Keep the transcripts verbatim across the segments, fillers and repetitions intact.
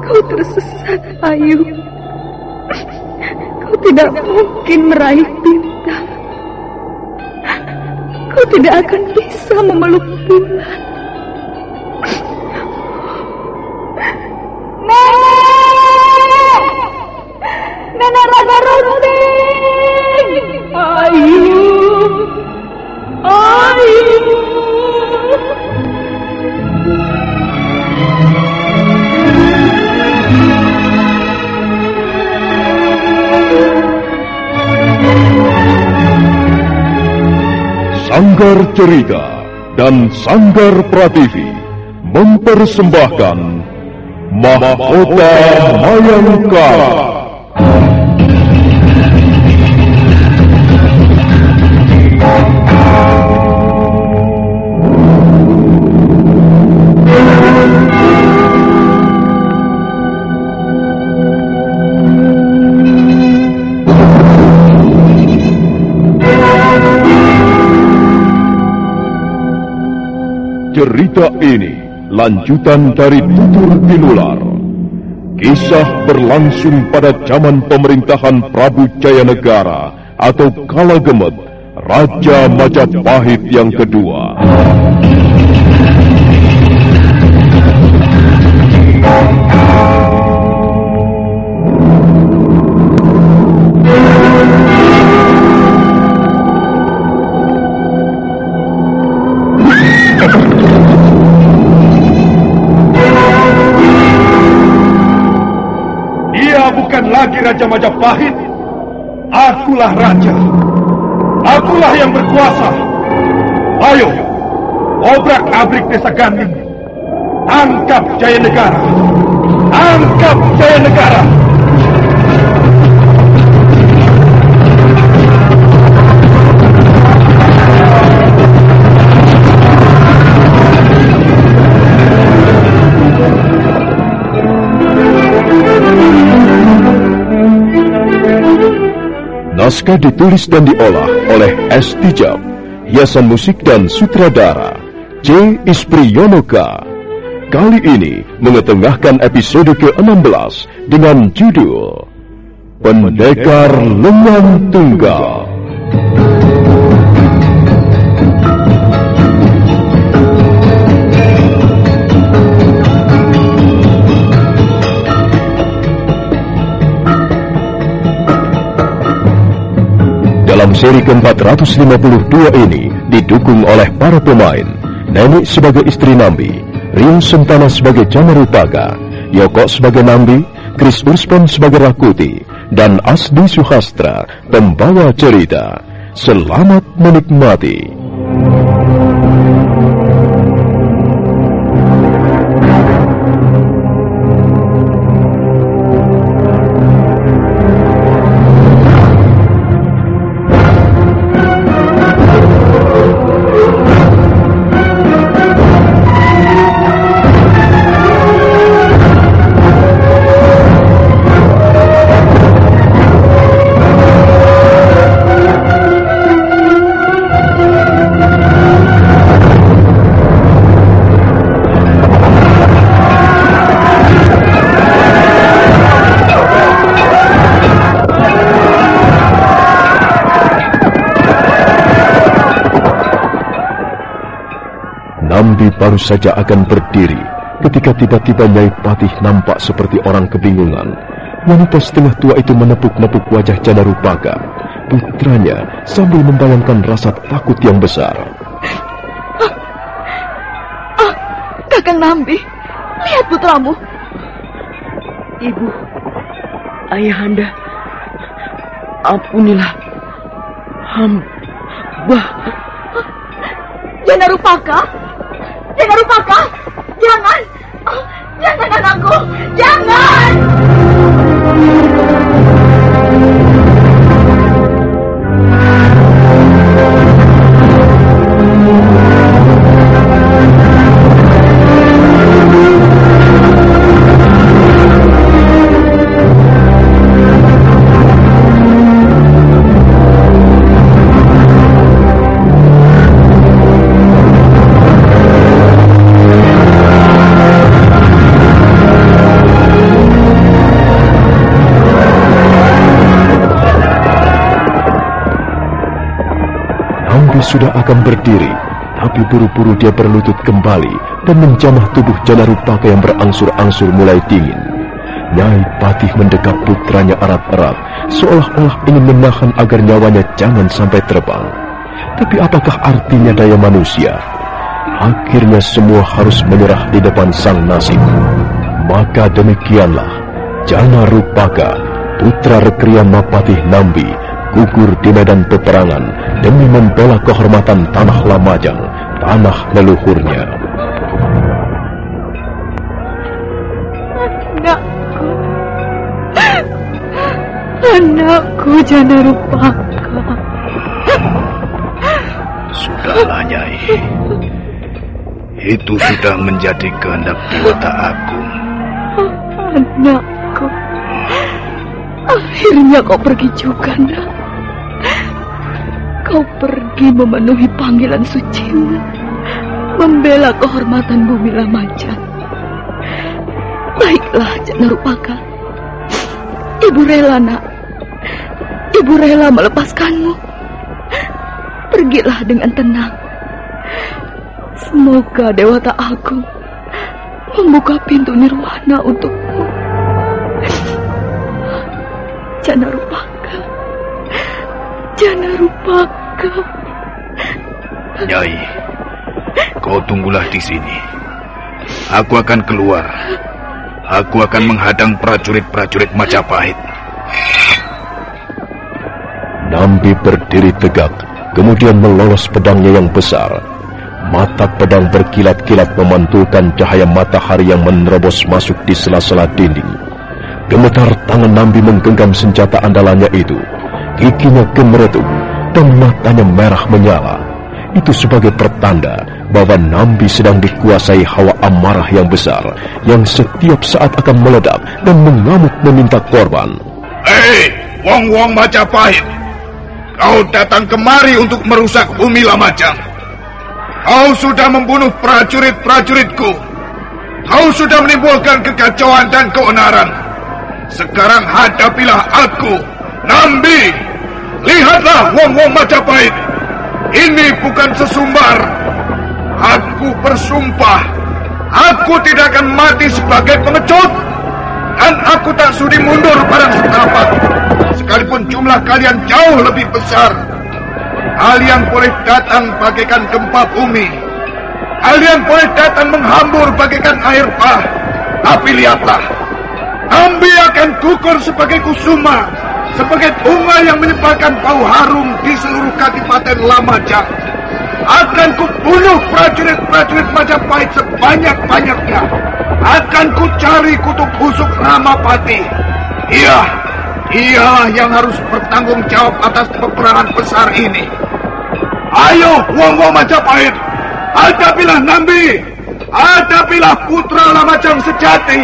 Kau tersesat, Ayu. Kau tidak mungkin meraih bintang. Kau tidak akan bisa memeluk bulan. Nenek! Nenek Raga Runting! Ayu! Ayu! Sanggar Cerita dan Sanggar Prativi mempersembahkan Mahkota Mayangkara. Cerita ini lanjutan dari Tutur Tinular. Kisah berlangsung pada zaman pemerintahan Prabu Jayanegara atau Kala Gemet, Raja Majapahit yang kedua. Bukan lagi Raja Majapahit. Akulah raja. Akulah yang berkuasa. Ayo, obrak-abrik desa Ganding. Tangkap Jayanegara. Tangkap Jayanegara. Naskah ditulis dan diolah oleh S. Tijab, hiasan musik dan sutradara C. Ispriyonoka. Kali ini mengetengahkan episode ke enam belas dengan judul Pendekar Lengan Tunggal. Dalam seri ke empat ratus lima puluh dua ini didukung oleh para pemain: Nenek sebagai istri Nambi, Rio Sentana sebagai Jamarupaka, Yoko sebagai Nambi, Chris Urspon sebagai Rakuti, dan Asdi Suhastra pembawa cerita. Selamat menikmati. Nambi baru saja akan berdiri ketika tiba-tiba Nyai Patih nampak seperti orang kebingungan. Wanita setengah tua itu menepuk-nepuk wajah Jamarupaka, putranya, sambil membayangkan rasa takut yang besar. Ah, ah, Kakang Nambi, lihat putramu. Ibu, ayahanda, ampunilah hamba. Jamarupaka, Jamarupaka, jangan, oh, jangan anakku, jangan. Nambi sudah akan berdiri, tapi buru-buru dia berlutut kembali dan menjamah tubuh Janarupaka yang berangsur-angsur mulai dingin. Nyai Patih mendekap putranya erat-erat, seolah-olah ingin menahan agar nyawanya jangan sampai terbang. Tapi apakah artinya daya manusia? Akhirnya semua harus menyerah di depan sang nasib. Maka demikianlah Janarupaka, putra Rekriya Mapatih Nambi, gugur di medan peperangan demi membela kehormatan tanah Lamajang, tanah leluhurnya. Anakku, anakku Janarupaka. Sudahlah, Nyai. Itu sudah menjadi kehendak Dewata Agung. Anakku, akhirnya kau pergi juga, nak. Kau pergi memenuhi panggilan sucimu, membela kehormatan bumi Lamajang. Baiklah, Janarupaka. Ibu rela, nak. Ibu rela melepaskanmu. Pergilah dengan tenang. Semoga Dewata Agung membuka pintu nirwana untukmu. Janarupaka, Janarupaka. Nyai, kau tunggulah di sini. Aku akan keluar. Aku akan menghadang prajurit-prajurit Majapahit. Nambi berdiri tegak, kemudian melolos pedangnya yang besar. Mata pedang berkilat-kilat memantulkan cahaya matahari yang menerobos masuk di sela-sela dinding. Gemetar tangan Nambi menggenggam senjata andalannya itu. Giginya gemeretuk dan matanya merah menyala. Itu sebagai pertanda bahwa Nambi sedang dikuasai hawa amarah yang besar, yang setiap saat akan meledak dan mengamuk meminta korban. Hei, wong-wong Majapahit, kau datang kemari untuk merusak bumi Lamajang. Kau sudah membunuh prajurit-prajuritku. Kau sudah menimbulkan kekacauan dan keonaran. Sekarang hadapilah aku, Nambi. Lihatlah wong-wong Majapahit. Ini bukan sesumbar. Aku bersumpah, aku tidak akan mati sebagai pengecut. Dan aku tak sudi mundur pada setapak. Sekalipun jumlah kalian jauh lebih besar. Kalian boleh datang bagaikan gempa bumi. Kalian boleh datang menghambur bagaikan air bah. Tapi lihatlah, Nambi akan gugur sebagai kusuma, sebagai bunga yang menyebarkan bau harum di seluruh Kadipaten Lamajang. Akan kubunuh prajurit-prajurit Majapahit sebanyak-banyaknya. Akan kucari kutub busuk Ramapati. Iya, dialah yang harus bertanggung jawab atas peperangan besar ini. Ayo, wong-wong Majapahit, hadapilah Nambi, hadapilah putra Lamajang sejati.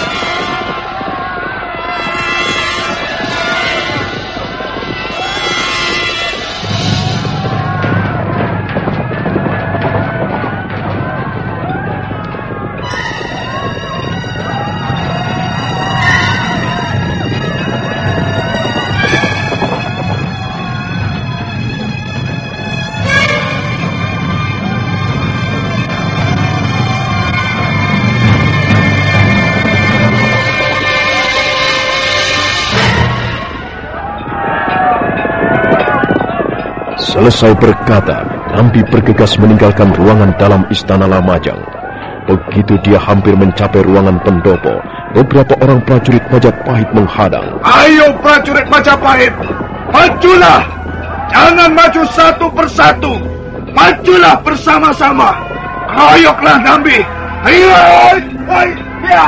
Selesai berkata, Nambi bergegas meninggalkan ruangan dalam istana Lamajang. Begitu dia hampir mencapai ruangan pendopo, beberapa orang prajurit Majapahit menghadang. Ayo prajurit Majapahit, majulah! Jangan maju satu persatu, majulah bersama-sama. Hayoklah Nambi. Ayo, ayo, ya.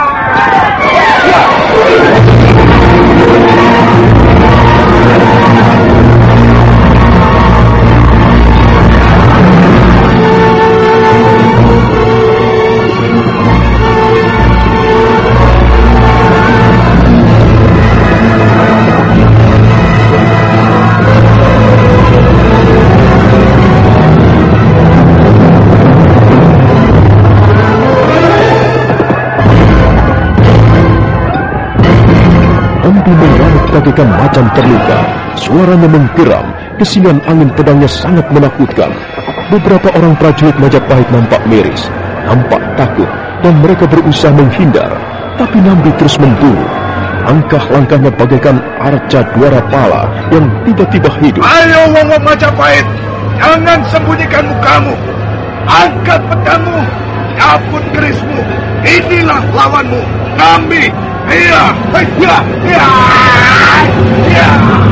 Nambi mengamuk bagaikan macan terluka. Suaranya menggeram, Desingan angin pedangnya sangat menakutkan. Beberapa orang prajurit Majapahit nampak miris, nampak takut, dan mereka berusaha menghindar. Tapi Nambi terus memburu. Langkah-langkahnya bagaikan arca Dwarapala yang tiba-tiba hidup. Ayo wong-wong Majapahit, jangan sembunyikan mukamu. Angkat pedangmu, cabut kerismu. Inilah lawanmu, Nambi. Iya, iya, iya, iya.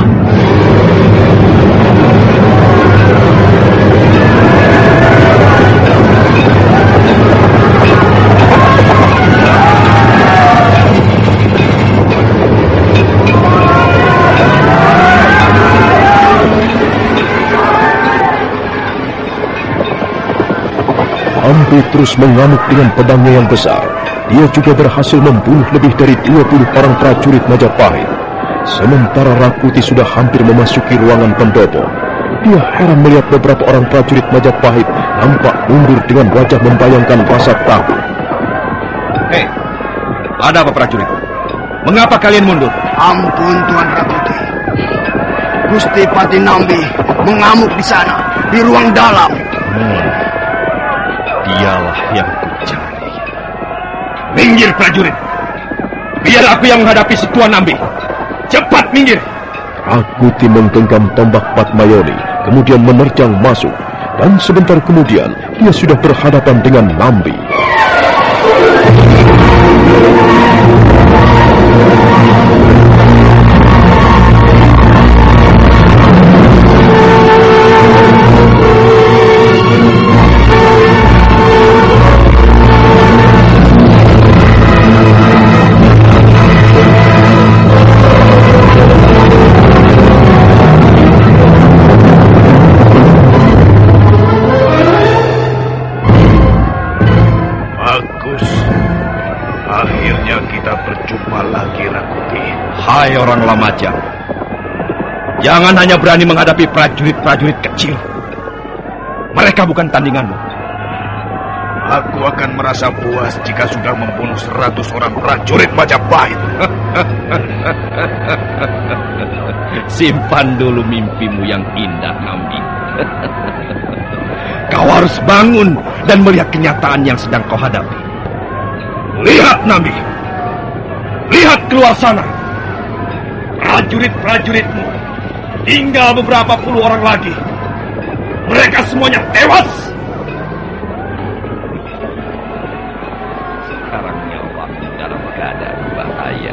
Nambi terus mengamuk dengan pedangnya yang besar. Dia juga berhasil membunuh lebih dari dua puluh orang prajurit Majapahit. Sementara Rakuti sudah hampir memasuki ruangan pendopo. Dia heran melihat beberapa orang prajurit Majapahit nampak mundur dengan wajah membayangkan rasa takut. Hei, ada apa prajurit? Mengapa kalian mundur? Ampun Tuan Rakuti. Gusti Pati Nambi mengamuk di sana, di ruang dalam. Hmm. Dialah yang kucari. Minggir prajurit. Biar aku yang menghadapi si Tuan Nambi. Cepat minggir. Rakuti menggenggam tombak Patmayoni, kemudian menerjang masuk. Dan sebentar kemudian, dia sudah berhadapan dengan Nambi. Hai orang Lamajang, jangan hanya berani menghadapi prajurit-prajurit kecil. Mereka bukan tandinganmu. Aku akan merasa puas jika sudah membunuh seratus orang prajurit Majapahit. Simpan dulu mimpimu yang indah, Nambi. Kau harus bangun dan melihat kenyataan yang sedang kau hadapi. Lihat, Nambi. Lihat keluar sana. Prajurit-prajuritmu tinggal beberapa puluh orang lagi. Mereka semuanya tewas. Sekarang nyawamu dalam keadaan bahaya.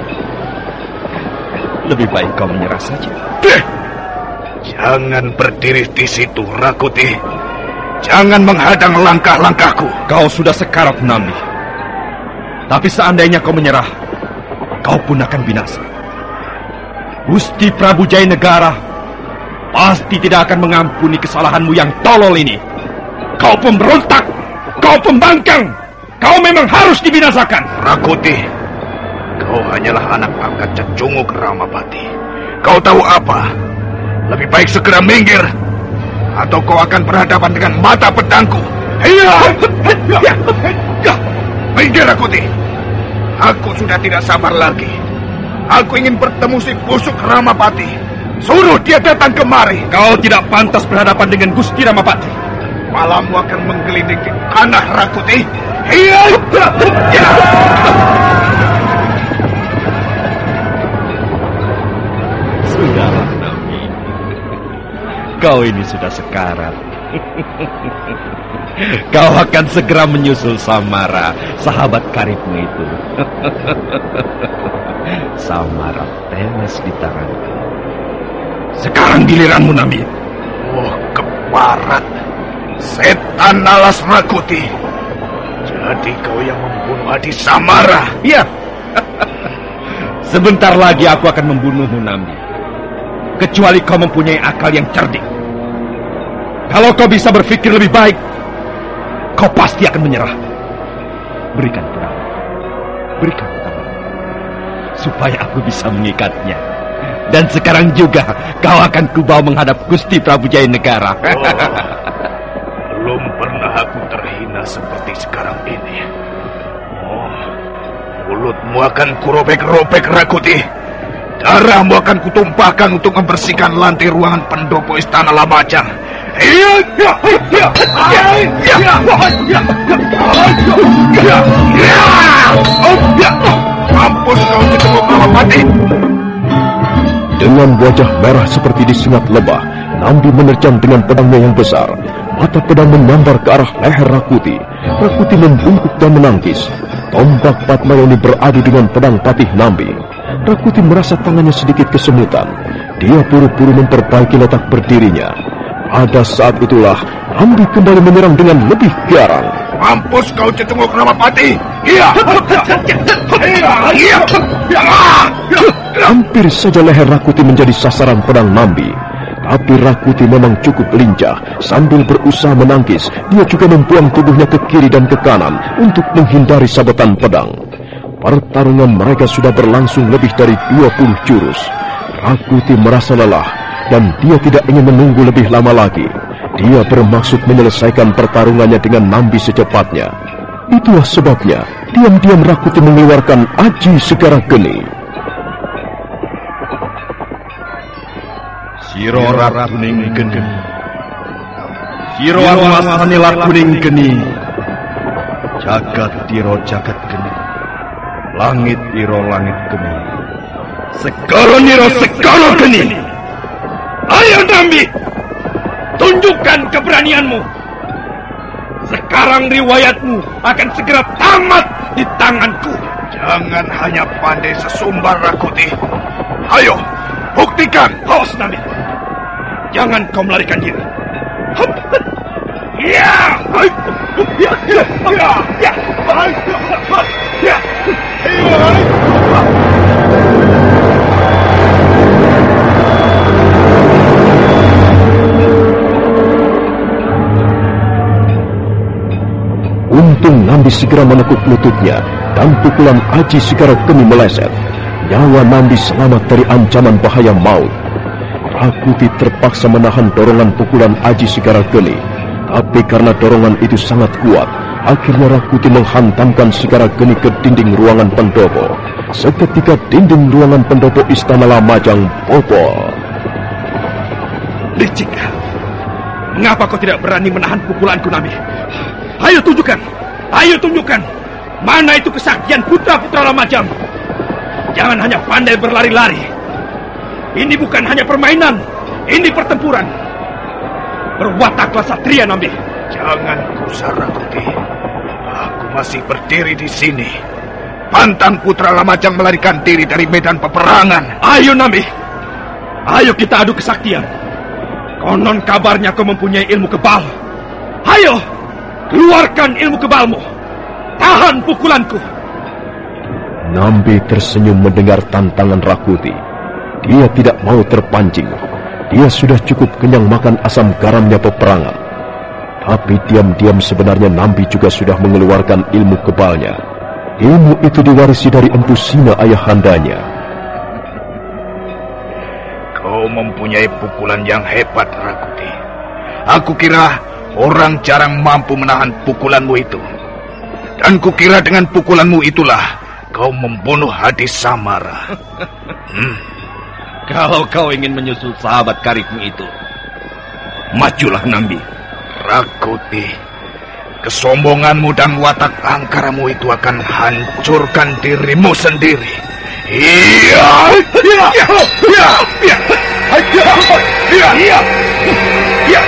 Lebih baik kau menyerah saja. Jangan berdiri di situ, Rakuti. Jangan menghadang langkah-langkahku. Kau sudah sekarat, Nambi. Tapi seandainya kau menyerah, kau pun akan binasa. Gusti Prabu Jayanegara pasti tidak akan mengampuni kesalahanmu yang tolol ini. Kau pemberontak, kau pembangkang, kau memang harus dibinasakan. Rakuti, kau hanyalah anak angkat Cecunguk Ramapati. Kau tahu apa? Lebih baik segera minggir, atau kau akan berhadapan dengan mata pedangku. Iya, minggir Rakuti. Aku sudah tidak sabar lagi. Aku ingin bertemu si busuk Ramapati. Suruh dia datang kemari. Kau tidak pantas berhadapan dengan Gusti Ramapati. Malammu akan menggelinding tanah, Rakuti. Iya. Sudahlah, Nambi. Kau ini sudah sekarat. Kau akan segera menyusul Samara, sahabat karibmu itu. Samara tewas di tanganku. Sekarang giliranmu, Nambi. Oh, keparat. Setan alas Rakuti. Jadi kau yang membunuh adik Samara? Iya. Sebentar lagi aku akan membunuhmu, Nambi. Kecuali kau mempunyai akal yang cerdik. Kalau kau bisa berpikir lebih baik, kau pasti akan menyerah. Berikan pedang. Berikan pedang. Supaya aku bisa mengikatnya. Dan sekarang juga kau akan kubawa menghadap Gusti Prabu Jayanegara. Oh, belum pernah aku terhina seperti sekarang ini. Oh, mulutmu akan kurobek-robek, Rakuti. Darahmu akan kutumpahkan untuk membersihkan lantai ruangan pendopo istana Lamajang. Iya, iya, iya, iya, iya, iya. Mampus kau Cetengok Ramapati. Dengan wajah merah seperti disengat lebah, Nambi menerjang dengan pedangnya yang besar. Mata pedang menyambar ke arah leher Rakuti. Rakuti membungkuk dan menangkis. Tombak Padmayoni beradu dengan pedang Patih Nambi. Rakuti merasa tangannya sedikit kesemutan. Dia buru-buru memperbaiki letak berdirinya. Pada saat itulah Nambi kembali menyerang dengan lebih garang. Mampus kau Cetengok Ramapati. Iya. Iya. Hampir saja leher Rakuti menjadi sasaran pedang Nambi. Tapi Rakuti memang cukup lincah. Sambil berusaha menangkis, dia juga membuang tubuhnya ke kiri dan ke kanan untuk menghindari sabetan pedang. Pertarungan mereka sudah berlangsung lebih dari dua puluh jurus. Rakuti merasa lelah dan dia tidak ingin menunggu lebih lama lagi. Dia bermaksud menyelesaikan pertarungannya dengan Nambi secepatnya. Itulah sebabnya diam-diam Rakuti mengeluarkan Aji Segara Geni. Siro Ratuning Geni, Siro Arwasanila Kuning Geni, Jagat Tiro Jagat Geni, Langit Tiro Langit Geni, Segoro Niro Segoro Geni. Ayo Nambi, tunjukkan keberanianmu. Sekarang riwayatmu akan segera tamat di tanganku. Jangan hanya pandai sesumbar Rakuti. Ayo, buktikan. Haus Nambi, jangan kau melarikan diri. Ya, ya, ya, ya, ya, ya. Untung Nambi segera menekuk lututnya dan pukulan Aji Segara Geni meleset. Nyawa Nambi selamat dari ancaman bahaya maut. Rakuti terpaksa menahan dorongan pukulan Aji Segara Geni. Tapi karena dorongan itu sangat kuat, akhirnya Rakuti menghantamkan Segara Geni ke dinding ruangan pendopo. Seketika dinding ruangan pendopo istana Lamajang bobol. Licik, mengapa kau tidak berani menahan pukulanku Nambi? Ayo tunjukkan, ayo tunjukkan, mana itu kesaktian putra-putra Lamajang. Jangan hanya pandai berlari-lari. Ini bukan hanya permainan, ini pertempuran. Berwataklah satria Nambi. Jangan gusar Rakuti. Aku masih berdiri di sini. Pantang putra Lamajang melarikan diri dari medan peperangan. Ayo Nambi, ayo kita adu kesaktian. Konon kabarnya kau mempunyai ilmu kebal. Ayo, keluarkan ilmu kebalmu. Tahan pukulanku. Nambi tersenyum mendengar tantangan Rakuti. Dia tidak mau terpancing. Dia sudah cukup kenyang makan asam garamnya peperangan. Tapi diam-diam sebenarnya Nambi juga sudah mengeluarkan ilmu kebalnya. Ilmu itu diwarisi dari Empu Sina ayahandanya. Kau mempunyai pukulan yang hebat, Rakuti. Aku kira orang jarang mampu menahan pukulanmu itu. Dan kukira dengan pukulanmu itulah kau membunuh Hadi Samara. Hmm. Kalau kau ingin menyusul sahabat karibmu itu, majulah Nambi. Rakuti, kesombonganmu dan watak angkaramu itu akan hancurkan dirimu sendiri. Iya, iya, iya, iya, iya, iya, iya, iya.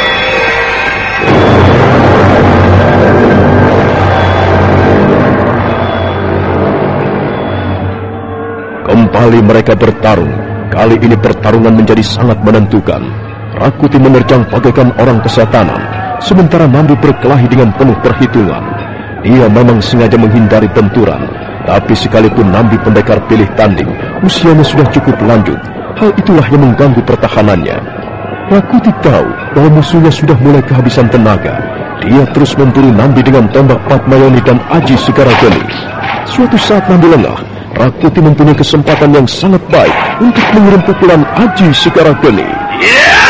Kembali mereka bertarung. Kali ini pertarungan menjadi sangat menentukan. Rakuti menerjang bagaikan orang kesetanan, sementara Nambi berkelahi dengan penuh perhitungan. Dia memang sengaja menghindari benturan, tapi sekalipun Nambi pendekar pilih tanding, usianya sudah cukup lanjut. Hal itulah yang mengganggu pertahanannya. Rakuti tahu bahwa musuhnya sudah mulai kehabisan tenaga. Dia terus memburu Nambi dengan tombak Padmayoni dan Aji Segara Geni. Suatu saat Nambi lengah, Rakuti mempunyai kesempatan yang sangat baik untuk mengirim pukulan Aji Segara Geni. Yeah!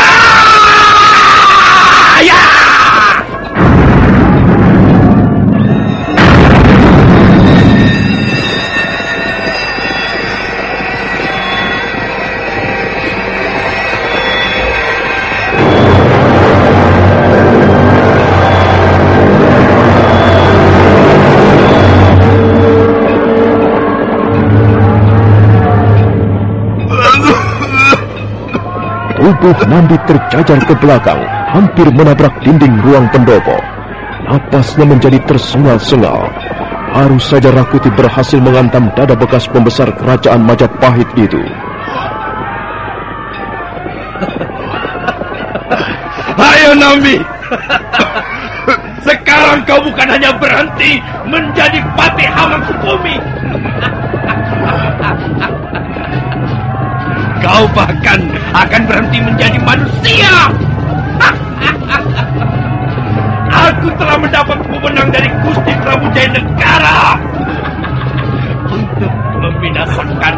Yeah! Tubuh Nambi terjajar ke belakang, hampir menabrak dinding ruang pendopo. Napasnya menjadi tersengal-sengal. Baru saja Rakuti berhasil menghantam dada bekas pembesar kerajaan Majapahit itu. Ayo Nambi, sekarang kau bukan hanya berhenti menjadi Patih Hamengkubumi, kau bahkan akan berhenti menjadi manusia. Aku telah mendapat wewenang dari Gusti Prabu Jayanegara untuk membinasakan.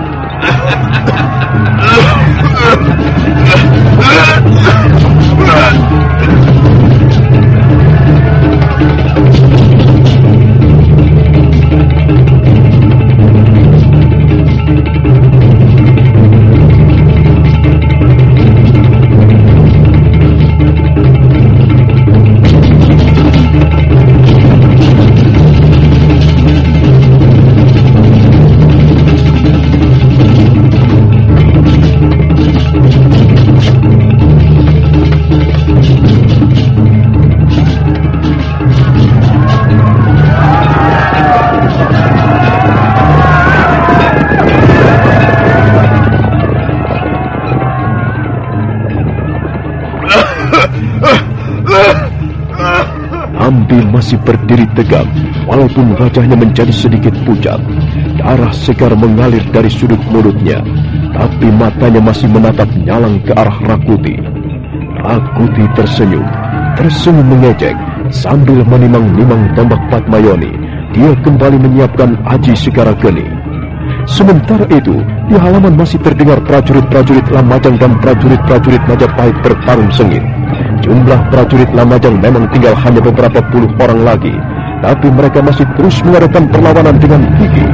Nambi masih berdiri tegak, walaupun wajahnya menjadi sedikit pucat. Darah segar mengalir dari sudut mulutnya, tapi matanya masih menatap nyalang ke arah Rakuti. Rakuti tersenyum, tersenyum mengejek, sambil menimang-nimang tombak Padmayoni. Dia kembali menyiapkan Aji Segara Geni. Sementara itu, di halaman masih terdengar prajurit-prajurit Lamajang dan prajurit-prajurit Majapahit bertarung sengit. Jumlah prajurit Lamajang memang tinggal hanya beberapa puluh orang lagi, tapi mereka masih terus mengadakan perlawanan dengan gigih.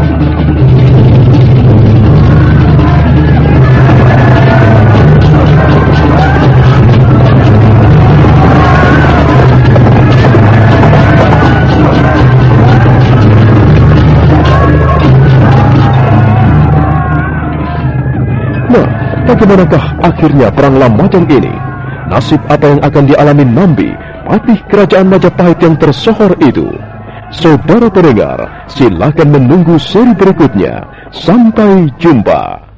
Nah, bagaimanakah akhirnya perang Lamajang ini? Nasib apa yang akan dialami Nambi, patih kerajaan Majapahit yang tersohor itu? Saudara pendengar, silakan menunggu seri berikutnya. Sampai jumpa.